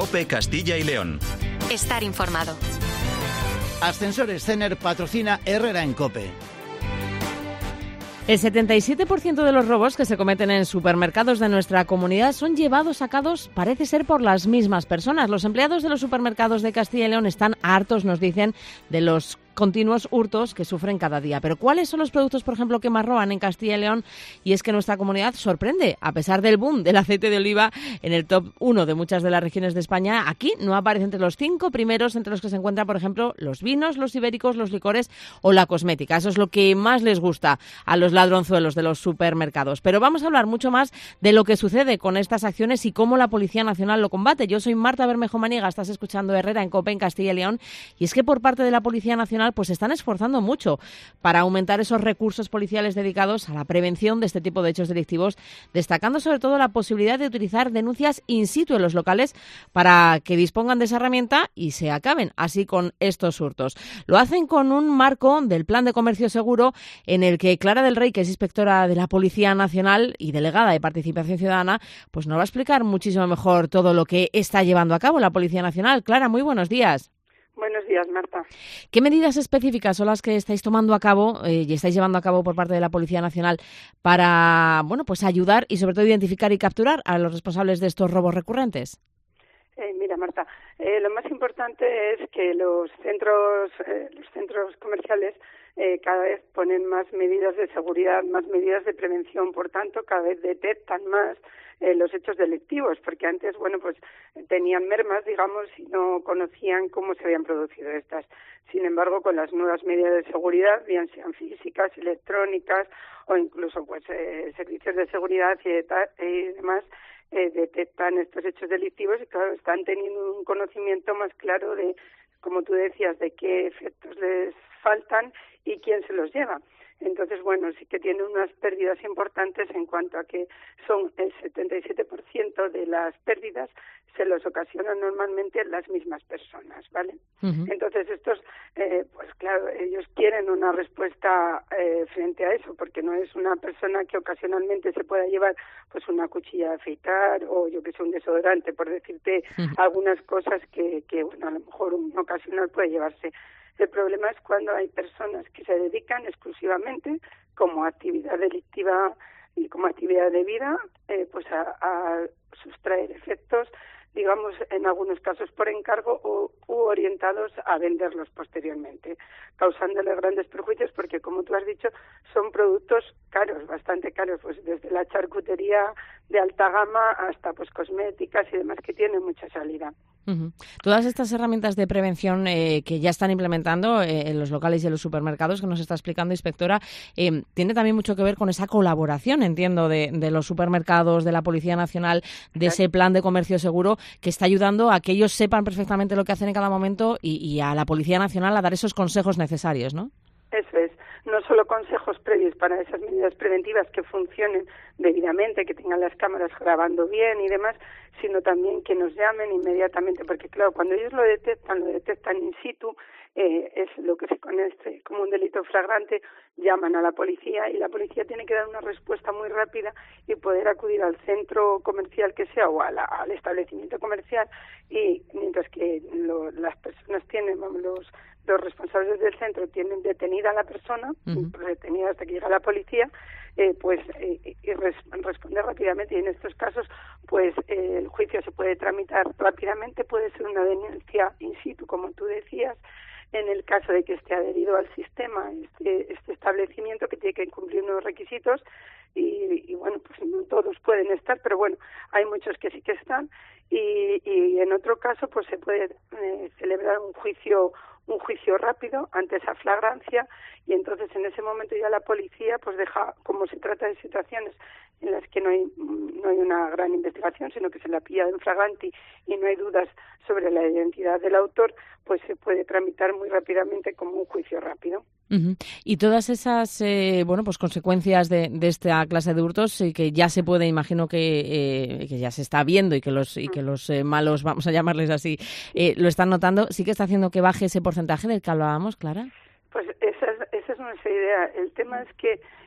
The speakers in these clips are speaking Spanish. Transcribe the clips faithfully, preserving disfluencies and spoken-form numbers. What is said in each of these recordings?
COPE Castilla y León. Estar informado. Ascensores Cener patrocina Herrera en COPE. El setenta y siete por ciento de los robos que se cometen en supermercados de nuestra comunidad son llevados a cabo, parece ser, por las mismas personas. Los empleados de los supermercados de Castilla y León están hartos, nos dicen, de los continuos hurtos que sufren cada día. Pero ¿cuáles son los productos, por ejemplo, que más roban en Castilla y León? Y es que nuestra comunidad sorprende. A pesar del boom del aceite de oliva en el top uno de muchas de las regiones de España, aquí no aparece entre los cinco primeros, entre los que se encuentran, por ejemplo, los vinos, los ibéricos, los licores o la cosmética. Eso es lo que más les gusta a los ladronzuelos de los supermercados. Pero vamos a hablar mucho más de lo que sucede con estas acciones y cómo la Policía Nacional lo combate. Yo soy Marta Bermejo Maniga, estás escuchando Herrera en COPE en Castilla y León, y es que por parte de la Policía Nacional pues se están esforzando mucho para aumentar esos recursos policiales dedicados a la prevención de este tipo de hechos delictivos, destacando sobre todo la posibilidad de utilizar denuncias in situ en los locales para que dispongan de esa herramienta y se acaben así con estos hurtos. Lo hacen con un marco del Plan de Comercio Seguro en el que Clara del Rey, que es inspectora de la Policía Nacional y delegada de Participación Ciudadana, pues nos va a explicar muchísimo mejor todo lo que está llevando a cabo la Policía Nacional. Clara, muy buenos días. Buenos días, Marta. ¿Qué medidas específicas son las que estáis tomando a cabo eh, y estáis llevando a cabo por parte de la Policía Nacional para, bueno, pues ayudar y sobre todo identificar y capturar a los responsables de estos robos recurrentes? Eh, mira, Marta, eh, lo más importante es que los centros, eh, los centros comerciales eh, cada vez ponen más medidas de seguridad, más medidas de prevención, por tanto, cada vez detectan más eh, los hechos delictivos, porque antes, bueno, pues tenían mermas, digamos, y no conocían cómo se habían producido estas. Sin embargo, con las nuevas medidas de seguridad, bien sean físicas, electrónicas o incluso, pues, eh, servicios de seguridad y, de y demás, Eh, detectan estos hechos delictivos y, claro, están teniendo un conocimiento más claro de, como tú decías, de qué efectos les faltan y quién se los lleva. Entonces, bueno, sí que tienen unas pérdidas importantes en cuanto a que son el setenta y siete por ciento de las pérdidas se los ocasionan normalmente las mismas personas, ¿vale? Uh-huh. Entonces, estos, eh, pues claro, ellos quieren una respuesta eh, frente a eso, porque no es una persona que ocasionalmente se pueda llevar pues una cuchilla de afeitar o yo que sé, un desodorante, por decirte uh-huh. algunas cosas que, que, bueno, a lo mejor un ocasional puede llevarse. El problema es cuando hay personas que se dedican exclusivamente como actividad delictiva y como actividad de vida, eh, pues a, a sustraer efectos, digamos, en algunos casos por encargo o u orientados a venderlos posteriormente, causándole grandes perjuicios porque, como tú has dicho, son productos caros, bastante caros, pues desde la charcutería de alta gama hasta pues cosméticas y demás que tienen mucha salida. Uh-huh. Todas estas herramientas de prevención eh, que ya están implementando eh, en los locales y en los supermercados que nos está explicando, inspectora, eh, tiene también mucho que ver con esa colaboración, entiendo, de, de los supermercados, de la Policía Nacional, de ese plan de comercio seguro que está ayudando a que ellos sepan perfectamente lo que hacen en cada momento y, y a la Policía Nacional a dar esos consejos necesarios, ¿no? Eso es, no solo consejos previos para esas medidas preventivas que funcionen debidamente, que tengan las cámaras grabando bien y demás, sino también que nos llamen inmediatamente, porque claro, cuando ellos lo detectan, lo detectan in situ, eh, es lo que se conoce como un delito flagrante, llaman a la policía y la policía tiene que dar una respuesta muy rápida y poder acudir al centro comercial que sea o a la, al establecimiento comercial, y mientras que lo, las personas tienen, vamos, los los responsables del centro tienen detenida a la persona, uh-huh. detenida hasta que llega la policía, eh, pues eh, y res, responde rápidamente, y en estos casos pues eh, el juicio se puede tramitar rápidamente, puede ser una denuncia in situ, como tú decías, en el caso de que esté adherido al sistema este, este establecimiento que tiene que cumplir unos requisitos y, y bueno, pues no todos pueden estar, pero bueno, hay muchos que sí que están, y, y en otro caso pues se puede eh, celebrar un juicio un juicio rápido ante esa flagrancia, y entonces en ese momento ya la policía pues deja, como se trata de situaciones en las que no hay no hay una gran investigación, sino que se la pilla en flagranti y no hay dudas sobre la identidad del autor, pues se puede tramitar muy rápidamente como un juicio rápido. Uh-huh. Y todas esas eh, bueno pues consecuencias de, de esta clase de hurtos eh, que ya se puede, imagino que, eh, que ya se está viendo y que los y que los eh, malos, vamos a llamarles así, eh, lo están notando, ¿sí que está haciendo que baje ese porcentaje del que hablábamos, Clara? Pues esa es, esa es nuestra idea. El tema es que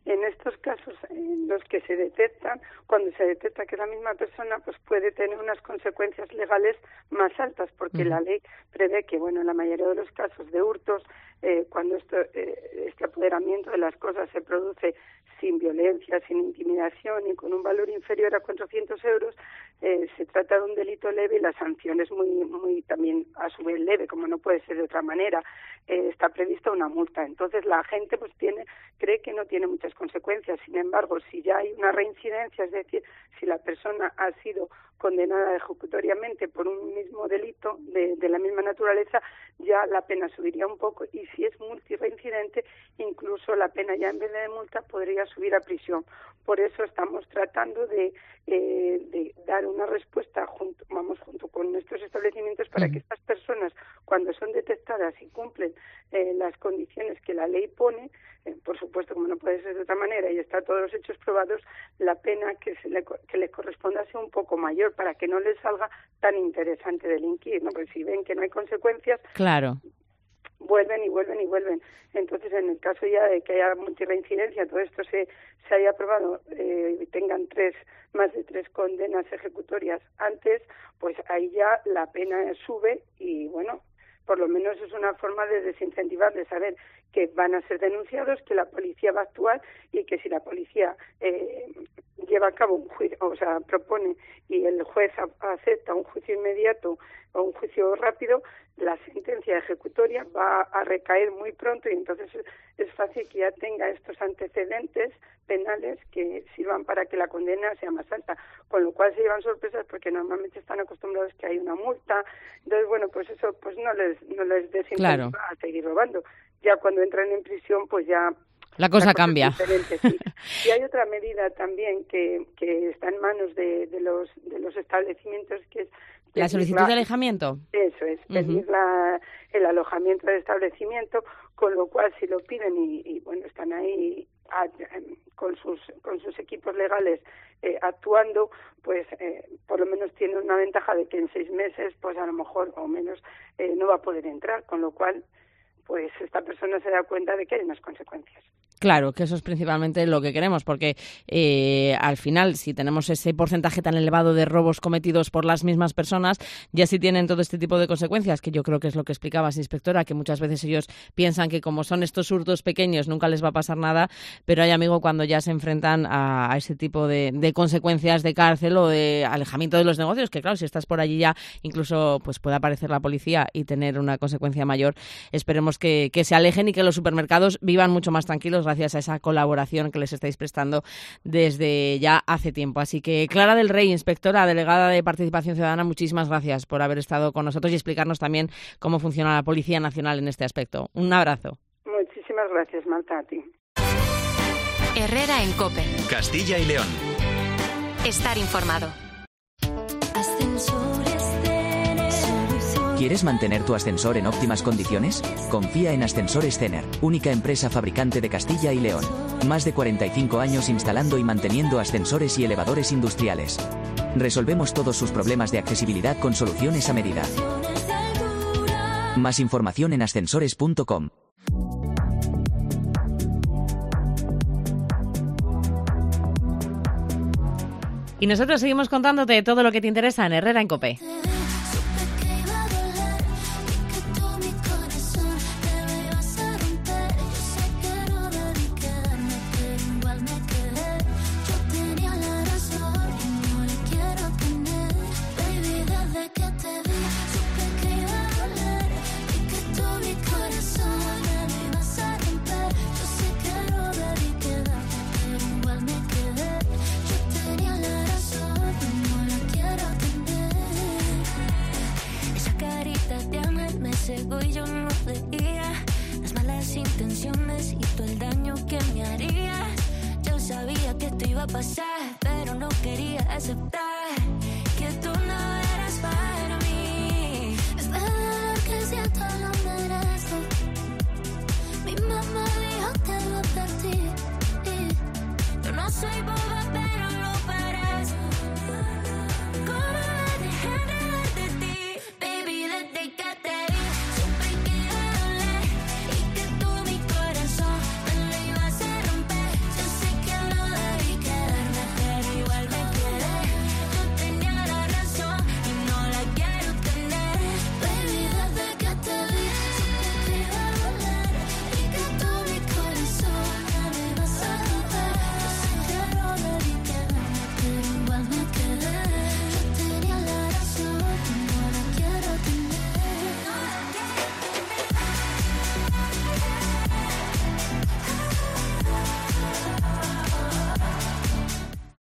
En estos casos en los que se detectan, cuando se detecta que es la misma persona, pues puede tener unas consecuencias legales más altas, porque uh-huh. la ley prevé que, bueno, en la mayoría de los casos de hurtos, eh, cuando esto, eh, este apoderamiento de las cosas se produce sin violencia, sin intimidación y con un valor inferior a cuatrocientos euros, eh, se trata de un delito leve y la sanción es muy, muy también a su vez leve, como no puede ser de otra manera. Eh, está prevista una multa. Entonces la gente pues tiene cree que no tiene muchas consecuencias. Sin embargo, si ya hay una reincidencia, es decir, si la persona ha sido condenada ejecutoriamente por un mismo delito de, de la misma naturaleza, ya la pena subiría un poco, y si es multireincidente, incluso la pena ya en vez de multa podría subir a prisión. Por eso estamos tratando de, eh, de dar una respuesta junto, vamos, junto con nuestros establecimientos para uh-huh. que estas personas, cuando son detectadas y cumplen eh, las condiciones que la ley pone, eh, por supuesto, como no puede ser de otra manera y está todos los hechos probados, la pena que, se le, que les corresponda sea un poco mayor para que no les salga tan interesante delinquir, ¿no? Porque si ven que no hay consecuencias, claro, vuelven y vuelven y vuelven. Entonces, en el caso ya de que haya multirreincidencia, todo esto se, se haya aprobado, eh, y tengan tres, más de tres condenas ejecutorias antes, pues ahí ya la pena sube y, bueno, por lo menos es una forma de desincentivar, de saber que van a ser denunciados, que la policía va a actuar y que si la policía eh, lleva a cabo un juicio, o sea, propone y el juez a, acepta un juicio inmediato o un juicio rápido, la sentencia ejecutoria va a recaer muy pronto y entonces es fácil que ya tenga estos antecedentes penales que sirvan para que la condena sea más alta, con lo cual se llevan sorpresas porque normalmente están acostumbrados que hay una multa. Entonces, bueno, pues eso pues no les no les desincentiva claro. a seguir robando. Ya cuando entran en prisión, pues ya la cosa, la cosa cambia. Sí. Y hay otra medida también que, que está en manos de, de los de los establecimientos, que es la solicitud la, de alejamiento. Eso es, pedir uh-huh. la, el alojamiento del establecimiento, con lo cual si lo piden y, y bueno, están ahí a, con sus con sus equipos legales eh, actuando, pues eh, por lo menos tiene una ventaja de que en seis meses, pues a lo mejor o menos eh, no va a poder entrar, con lo cual pues esta persona se da cuenta de que hay unas consecuencias. Claro, que eso es principalmente lo que queremos, porque eh, al final, si tenemos ese porcentaje tan elevado de robos cometidos por las mismas personas, ya sí tienen todo este tipo de consecuencias, que yo creo que es lo que explicabas, inspectora, que muchas veces ellos piensan que como son estos hurtos pequeños nunca les va a pasar nada, pero hay, amigo, cuando ya se enfrentan a, a ese tipo de, de consecuencias de cárcel o de alejamiento de los negocios, que claro, si estás por allí ya incluso pues puede aparecer la policía y tener una consecuencia mayor. Esperemos que, que se alejen y que los supermercados vivan mucho más tranquilos gracias a esa colaboración que les estáis prestando desde ya hace tiempo. Así que Clara del Rey, inspectora delegada de Participación Ciudadana, muchísimas gracias por haber estado con nosotros y explicarnos también cómo funciona la Policía Nacional en este aspecto. Un abrazo. Muchísimas gracias, Marta, a ti. Herrera en COPE. Castilla y León. Estar informado. ¿Quieres mantener tu ascensor en óptimas condiciones? Confía en Ascensores Cener, única empresa fabricante de Castilla y León. Más de cuarenta y cinco años instalando y manteniendo ascensores y elevadores industriales. Resolvemos todos sus problemas de accesibilidad con soluciones a medida. Más información en ascensores punto com. Y nosotros seguimos contándote todo lo que te interesa en Herrera en COPE. Y yo no veía las malas intenciones y todo el daño que me haría. Yo sabía que esto iba a pasar, pero no quería aceptar que tú no eras para mí. Es verdad que siento lo merezco. Mi mamá dijo que lo advertí. Yo no soy boba,